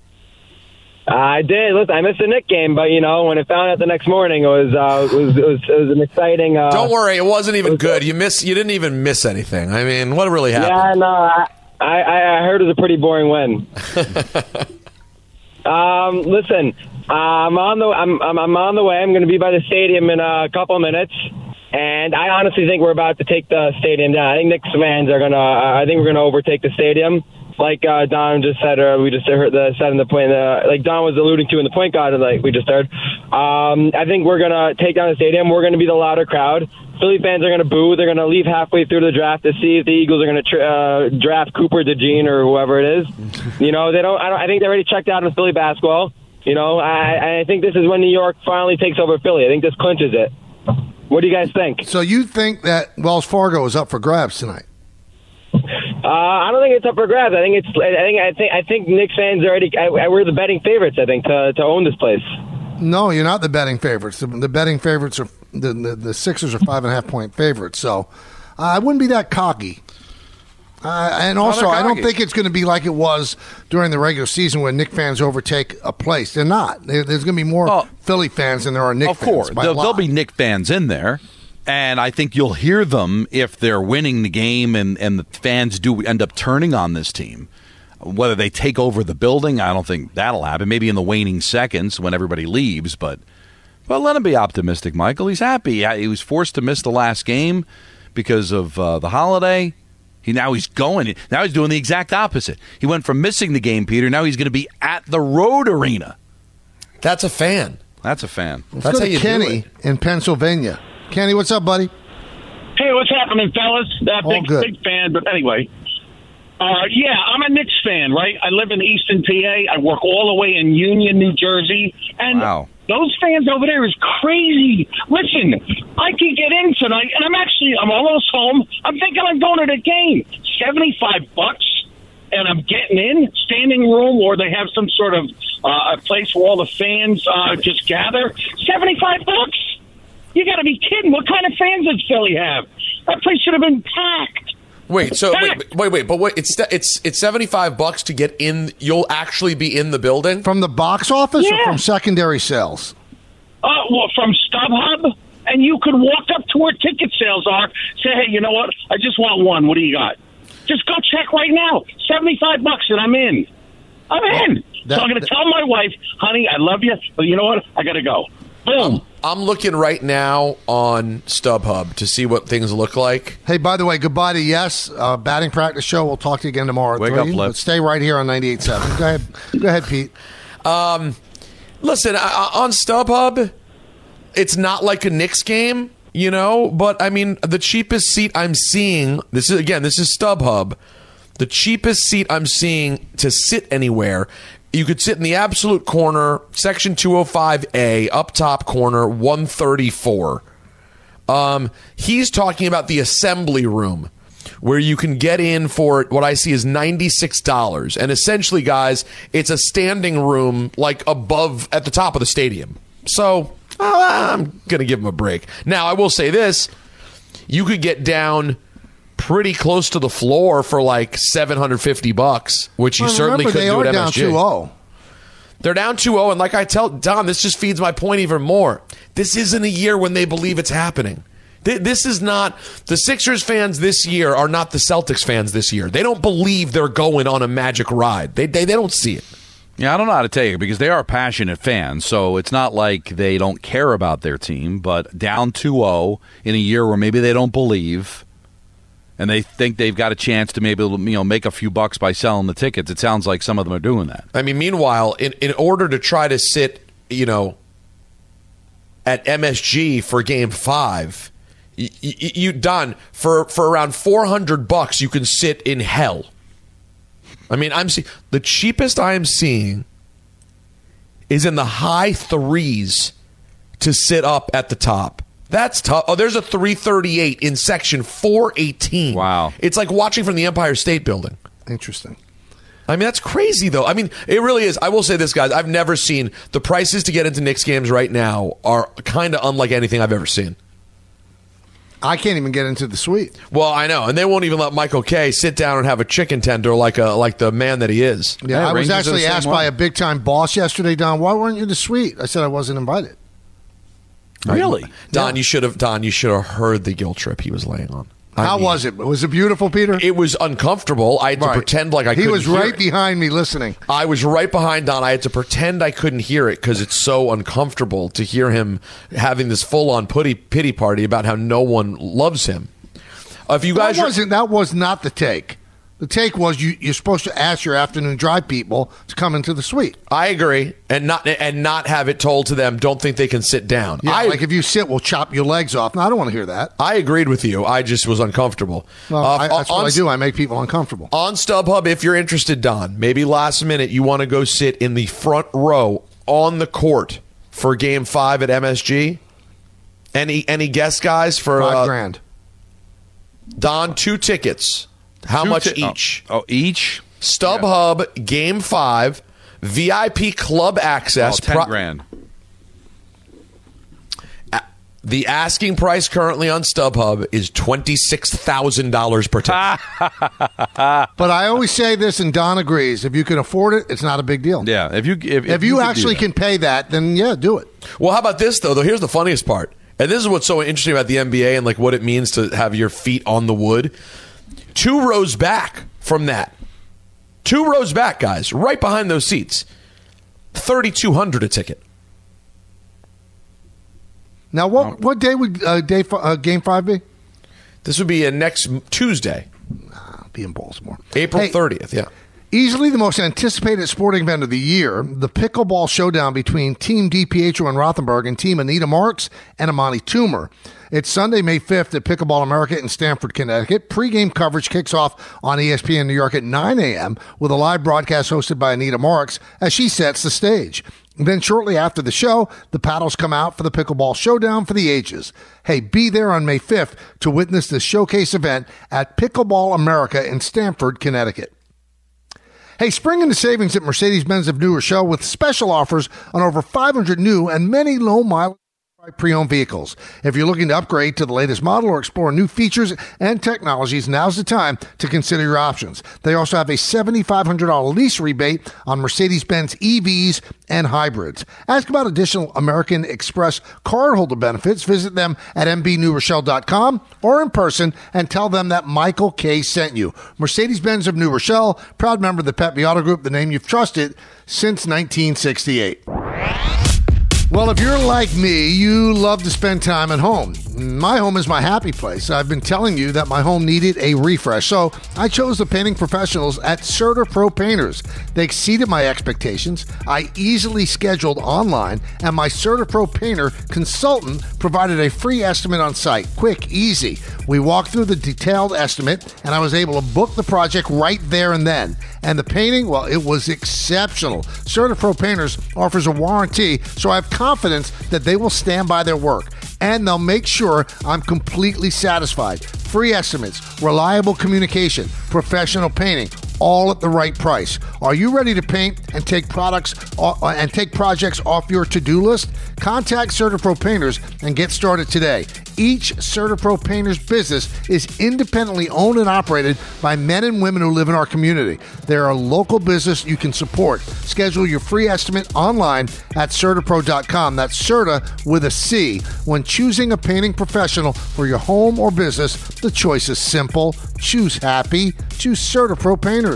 I did. Listen, I missed the Knick game, but when I found out the next morning, it was an exciting. Don't worry, it wasn't even good. You didn't even miss anything. I mean, what really happened? Yeah, no, I heard it was a pretty boring win. Listen, I'm on the way. I'm going to be by the stadium in a couple of minutes. And I honestly think we're about to take the stadium down. I think Knicks fans are gonna. I think we're gonna overtake the stadium, like Don just said. Or we just heard said in the point. Like Don was alluding to in the point guard, like we just heard. I think we're gonna take down the stadium. We're gonna be the louder crowd. Philly fans are gonna boo. They're gonna leave halfway through the draft to see if the Eagles are gonna draft Cooper DeJean or whoever it is. They don't. I think they already checked out on Philly basketball. I think this is when New York finally takes over Philly. I think this clinches it. What do you guys think? So you think that Wells Fargo is up for grabs tonight? I don't think it's up for grabs. I think Knicks fans already. We're the betting favorites. I think to own this place. No, you're not the betting favorites. The betting favorites are the Sixers are 5.5 point favorites. So I wouldn't be that cocky. And also, I don't think it's going to be like it was during the regular season when Knick fans overtake a place. They're not. There's going to be more Philly fans than there are Knick fans. Of course. There'll be Knick fans in there. And I think you'll hear them if they're winning the game and the fans do end up turning on this team. Whether they take over the building, I don't think that'll happen. Maybe in the waning seconds when everybody leaves. But let him be optimistic, Michael. He's happy. He was forced to miss the last game because of the holiday. Now he's doing the exact opposite. He went from missing the game, Peter. Now he's going to be at the road arena. That's a fan. That's how you Kenny do it. In Pennsylvania. Kenny, what's up, buddy? Hey, what's happening, fellas? Big fan, but anyway. I'm a Knicks fan, right? I live in Easton, PA. I work all the way in Union, New Jersey. And those fans over there is crazy. Listen, I can get in tonight, and I'm almost home. I'm thinking I'm going to the game. $75, and I'm getting in, standing room, or they have some sort of a place where all the fans just gather. $75? You got to be kidding. What kind of fans does Philly have? That place should have been packed. Wait, but wait, it's $75 to get in. You'll actually be in the building from the box office or from secondary sales? Well, from StubHub, and you could walk up to where ticket sales are. Say, hey, you know what? I just want one. What do you got? Just go check right now. $75, and I'm in. I'm in. So I'm going to tell my wife, honey, I love you, but you know what? I got to go. Boom. I'm looking right now on StubHub to see what things look like. Hey, by the way, goodbye to Yes. Batting practice show. We'll talk to you again tomorrow. Wake up, Flip. But stay right here on 98.7. Go ahead, Pete. Listen, on StubHub, it's not like a Knicks game, but I mean, the cheapest seat I'm seeing, this is StubHub. The cheapest seat I'm seeing to sit anywhere, you could sit in the absolute corner, section 205A, up top corner, 134. He's talking about the assembly room, where you can get in for what I see is $96. And essentially, guys, it's a standing room like above at the top of the stadium. So I'm going to give him a break. Now, I will say this. You could get down pretty close to the floor for like $750, which you certainly could do at MSG. They are down 2-0. They're down 2-0, and like I tell Don, this just feeds my point even more. This isn't a year when they believe it's happening. This is not the Sixers fans this year are not the Celtics fans this year. They don't believe they're going on a magic ride. They don't see it. Yeah, I don't know how to take it because they are passionate fans, so it's not like they don't care about their team, but down 2-0 in a year where maybe they don't believe and they think they've got a chance to maybe make a few bucks by selling the tickets. It sounds like some of them are doing that. I mean, meanwhile, in order to try to sit, at MSG for Game 5, you Don, for around $400, you can sit in hell. I mean, the cheapest I am seeing is in the high threes to sit up at the top. That's tough. Oh, there's a 338 in section 418. Wow. It's like watching from the Empire State Building. Interesting. I mean, that's crazy, though. I mean, it really is. I will say this, guys. I've never seen the prices to get into Knicks games right now are kind of unlike anything I've ever seen. I can't even get into the suite. Well, I know, and they won't even let Michael Kay sit down and have a chicken tender like the man that he is. Yeah, I was actually asked by a big-time boss yesterday, Don, why weren't you in the suite? I said I wasn't invited. Really? Don, you should have heard the guilt trip he was laying on. How was it? Was it beautiful, Peter? It was uncomfortable. I had to pretend like I couldn't hear it. He was right behind me listening. I was right behind Don. I had to pretend I couldn't hear it because it's so uncomfortable to hear him having this full-on pity party about how no one loves him. If you guys that was not the take. The take was you're supposed to ask your afternoon drive people to come into the suite. I agree, and not have it told to them. Don't think they can sit down. Yeah, like if you sit, we'll chop your legs off. No, I don't want to hear that. I agreed with you. I just was uncomfortable. Well, that's what I do. I make people uncomfortable. On StubHub, if you're interested, Don, maybe last minute you want to go sit in the front row on the court for Game 5 at MSG. Any guess, guys? For $5,000. Don, 2 tickets. How much each? Each? StubHub, Game 5, VIP club access. $10,000. The asking price currently on StubHub is $26,000 per ticket. But I always say this, and Don agrees. If you can afford it, it's not a big deal. Yeah. If you actually can pay that, then yeah, do it. Well, how about this, though? Here's the funniest part. And this is what's so interesting about the NBA and like what it means to have your feet on the wood. 2 rows back from that. 2 rows back, guys, right behind those seats. $3,200 a ticket. Now, what day would Game 5 be? This would be next Tuesday. I'll be in Baltimore. April 30th, yeah. Easily the most anticipated sporting event of the year, the pickleball showdown between Team DiPietro and Rothenberg and Team Anita Marks and Amani Toomer. It's Sunday, May 5th at Pickleball America in Stamford, Connecticut. Pre-game coverage kicks off on ESPN New York at 9 a.m. with a live broadcast hosted by Anita Marks as she sets the stage. Then shortly after the show, the paddles come out for the pickleball showdown for the ages. Hey, be there on May 5th to witness this showcase event at Pickleball America in Stamford, Connecticut. Hey, spring into savings at Mercedes-Benz of New Rochelle with special offers on over 500 new and many low-mileage Pre-owned vehicles. If you're looking to upgrade to the latest model or explore new features and technologies, now's the time to consider your options. They also have a $7,500 lease rebate on Mercedes-Benz EVs and hybrids. Ask about additional American Express cardholder benefits. Visit them at mbnewrochelle.com or in person and tell them that Michael K. sent you. Mercedes-Benz of New Rochelle, proud member of the Pepe Auto Group, the name you've trusted since 1968. Well, if you're like me, you love to spend time at home. My home is my happy place. I've been telling you that my home needed a refresh, so I chose the painting professionals at CertaPro Painters. They exceeded my expectations. I easily scheduled online, and my CertaPro Painter consultant provided a free estimate on site. Quick, easy. We walked through the detailed estimate, and I was able to book the project right there and then. And the painting, well, it was exceptional. CertaPro Painters offers a warranty, so I have confidence that they will stand by their work. And they'll make sure I'm completely satisfied. Free estimates, reliable communication, professional painting, all at the right price. Are you ready to paint and take projects off your to-do list? Contact CertaPro Painters and get started today. Each CertaPro Painters business is independently owned and operated by men and women who live in our community. They're a local business you can support. Schedule your free estimate online at CertaPro.com. That's Certa with a C. When choosing a painting professional for your home or business, the choice is simple. Choose happy. Choose CertaPro Painters.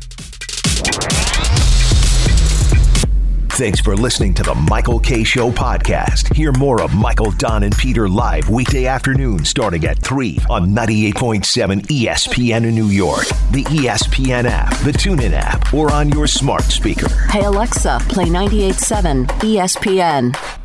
Thanks for listening to the Michael K. Show podcast. Hear more of Michael, Don, and Peter live weekday afternoon starting at 3 on 98.7 ESPN in New York, the ESPN app, the TuneIn app, or on your smart speaker. Hey, Alexa, play 98.7 ESPN.